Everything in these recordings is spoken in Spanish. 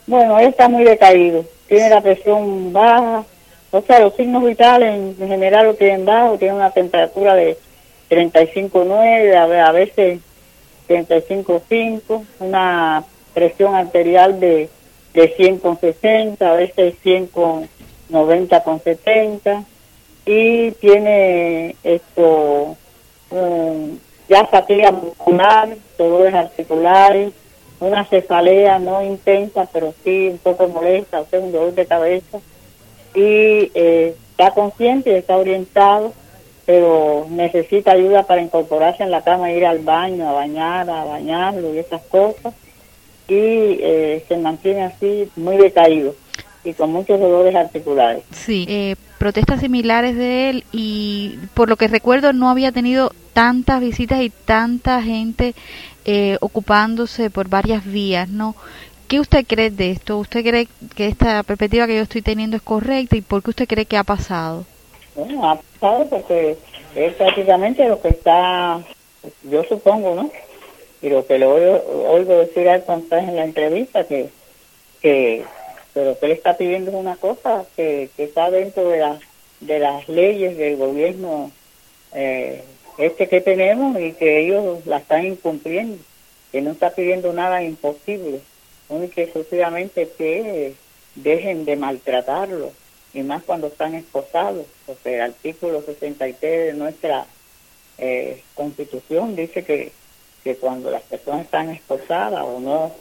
Bueno, él está muy decaído, tiene la presión baja, o sea, los signos vitales en general lo tienen bajo, tiene una temperatura de 35,9, a veces 35,5, una presión arterial de 100,60, a veces 100,90,70, y tiene ya fatiga muscular, dolores articulares, una cefalea no intensa, pero sí un poco molesta, o sea, un dolor de cabeza, y está consciente y está orientado, pero necesita ayuda para incorporarse en la cama, ir al baño, a bañarlo y esas cosas, y se mantiene así muy decaído y con muchos dolores articulares. Sí, protestas similares de él, y por lo que recuerdo no había tenido tantas visitas y tanta gente ocupándose por varias vías, ¿no? ¿Qué usted cree de esto? ¿Usted cree que esta perspectiva que yo estoy teniendo es correcta, y por qué usted cree que ha pasado? Bueno, ha pasado porque es prácticamente lo que está, yo supongo, ¿no? Y lo que le oigo decir al contar en la entrevista, que pero que él está pidiendo es una cosa que está dentro de las leyes del gobierno que tenemos, y que ellos la están incumpliendo, que no está pidiendo nada imposible, única y exclusivamente que dejen de maltratarlo, y más cuando están esposados, porque el artículo 63 de nuestra Constitución dice que cuando las personas están esposadas o no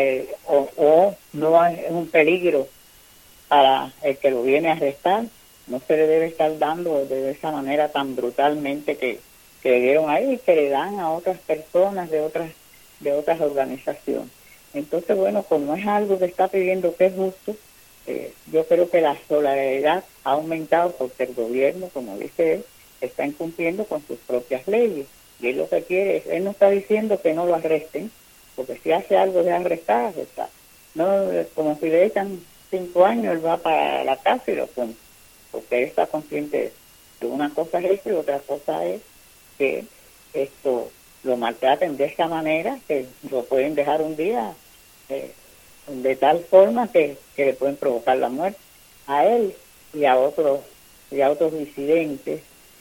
no es un peligro para el que lo viene a arrestar, no se le debe estar dando de esa manera tan brutalmente que le dieron a él y que le dan a otras personas de otras organizaciones. Entonces, bueno, como es algo que está pidiendo que es justo, yo creo que la solidaridad ha aumentado porque el gobierno, como dice él, está incumpliendo con sus propias leyes, y él lo que quiere es, él no está diciendo que no lo arresten, porque si hace algo de arrestar, arrestar. No, como si le echan 5 años, él va para la casa y lo cumple, porque él está consciente de eso. Que una cosa es eso y otra cosa es que esto lo maltraten de esa manera, que lo pueden dejar un día de tal forma que le pueden provocar la muerte a él y a otros disidentes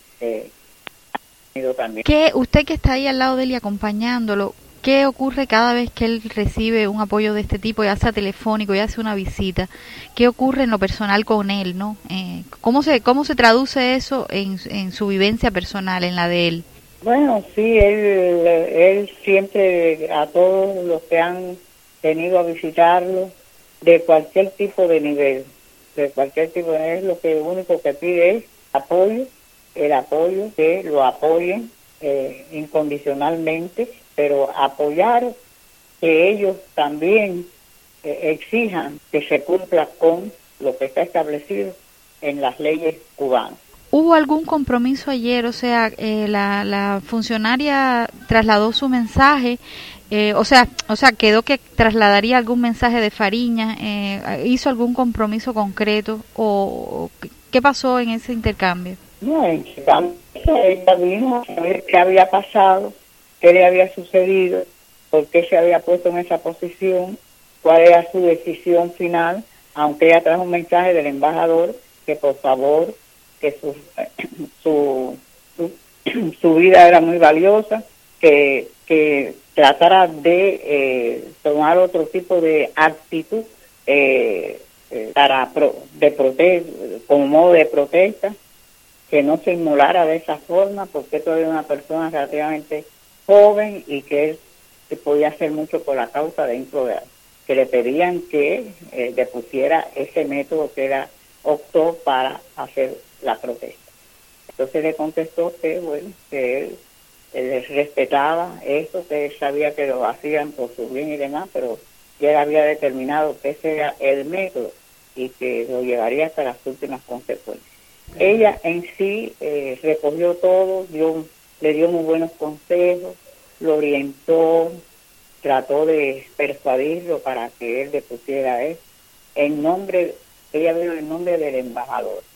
también. ¿Qué, usted que está ahí al lado de él y acompañándolo, qué ocurre cada vez que él recibe un apoyo de este tipo, ya sea telefónico, ya sea una visita? ¿Qué ocurre en lo personal con él, no? ¿Cómo se traduce eso en su vivencia personal, en la de él? Bueno, sí, él siempre, a todos los que han venido a visitarlo, de cualquier tipo de nivel, lo que único que pide es apoyo, el apoyo, que lo apoyen incondicionalmente, pero apoyar que ellos también exijan que se cumpla con lo que está establecido en las leyes cubanas. ¿Hubo algún compromiso ayer? O sea, la funcionaria trasladó su mensaje, o sea, quedó que trasladaría algún mensaje de Fariña, ¿hizo algún compromiso concreto o qué pasó en ese intercambio? No, ella vino a ver qué había pasado, qué le había sucedido, por qué se había puesto en esa posición, cuál era su decisión final, aunque ella trajo un mensaje del embajador que por favor, que su, su vida era muy valiosa, que tratara de tomar otro tipo de actitud como modo de protesta, que no se inmolara de esa forma, porque él era una persona relativamente joven y que él podía hacer mucho por la causa dentro de él, que le pedían que depusiera ese método que era optó para hacer la protesta. Entonces le contestó que bueno, que él respetaba eso, que él sabía que lo hacían por su bien y demás, pero que él había determinado que ese era el método y que lo llevaría hasta las últimas consecuencias. Ella en sí recogió todo, le dio muy buenos consejos, lo orientó, trató de persuadirlo para que él depusiera eso. Ella vino en nombre del embajador.